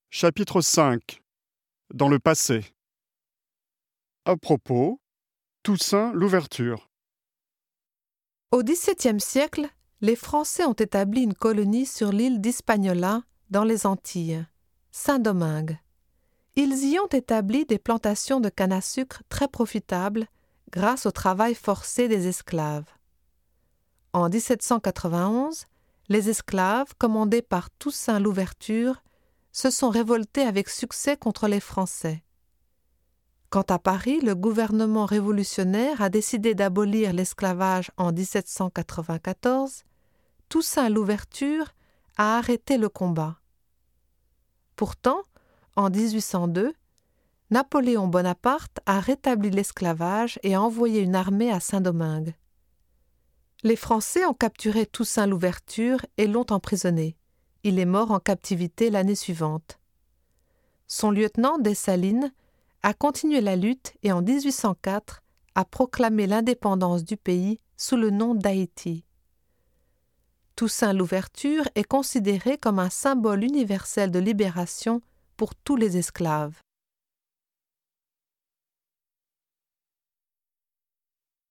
Chapitre 5. Dans le passé. À propos, Toussaint l'ouverture. Au XVIIe siècle, les Français ont établi une colonie sur l'île d'Hispaniola, dans les Antilles, Saint-Domingue. Ils y ont établi des plantations de canne à sucre très profitables grâce au travail forcé des esclaves. En 1791, les esclaves, commandés par Toussaint l'ouverture, se sont révoltés avec succès contre les Français. Quant à Paris, le gouvernement révolutionnaire a décidé d'abolir l'esclavage en 1794. Toussaint l'ouverture a arrêté le combat. Pourtant, en 1802, Napoléon Bonaparte a rétabli l'esclavage et a envoyé une armée à Saint-Domingue. Les Français ont capturé Toussaint l'ouverture et l'ont emprisonné. Il est mort en captivité l'année suivante. Son lieutenant Dessalines a continué la lutte et en 1804 a proclamé l'indépendance du pays sous le nom d'Haïti. Toussaint l'ouverture est considéré comme un symbole universel de libération pour tous les esclaves.